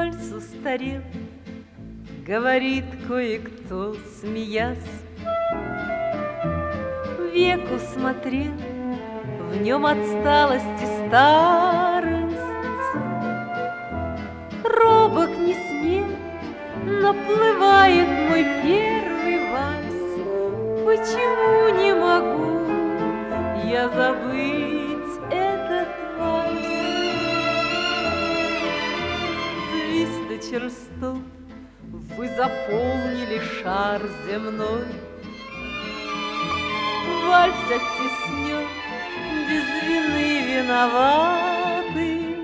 Вальс устарел, говорит кое-кто, смеясь. Веку смотрел, в нем отсталость и старость. Робок не смел, наплывает мой первый вальс. Почему не могу я забыть этот вальс? Звезды черстов, вы заполнили шар земной. Вальс оттеснен, без вины виноваты,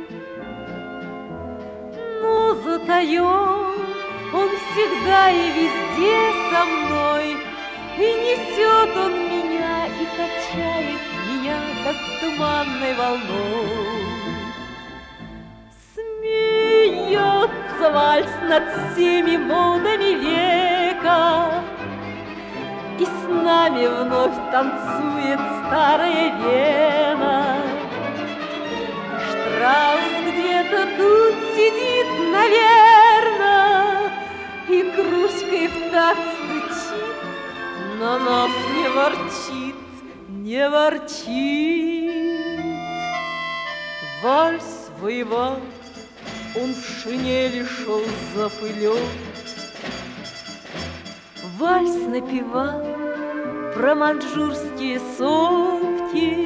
но затаен он всегда и везде со мной, и несет он меня, и качает меня, как туманной волной. Смеется вальс над всеми модами века, и с нами вновь танцует старая Вена. Штраус где-то тут сидит, наверно, и кружкой в такт стучит, на нас не ворчит, не ворчит. Вальс воевал, он в шинели шел запылен. Вальс напевал про маньчжурские сопки.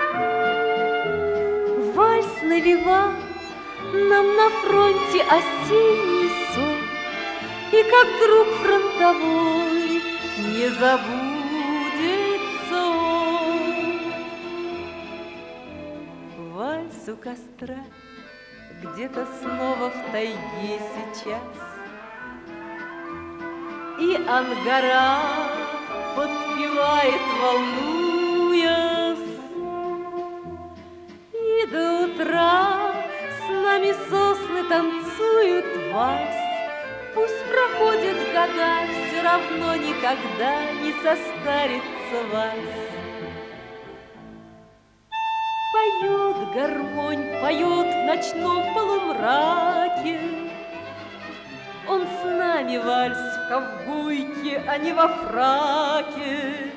Вальс навевал нам на фронте осенний сон. И как друг фронтовой не забудется он. Вальс у костра где-то снова в тайге сейчас, и ангара подпевает, волнуясь. И до утра с нами сосны танцуют вальс. Пусть проходят года, все равно никогда не состарится вальс. Поет гармонь, поет в ночном полумраке. Он с нами вальс в ковбойке, а не во фраке.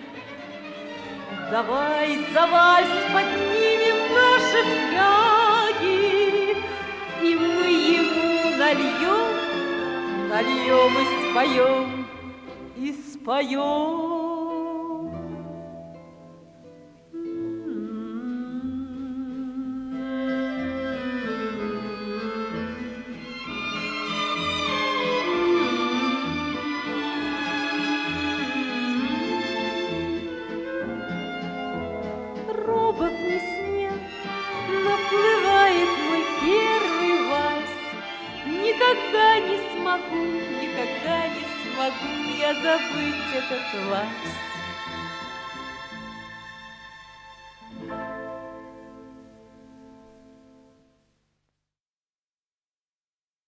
Давай за вальс поднимем наши фляги, и мы ему нальем, нальем и споем, и споем. Робок не смел, наплывает мой первый вальс. Никогда не смогу, никогда не смогу я забыть этот вальс.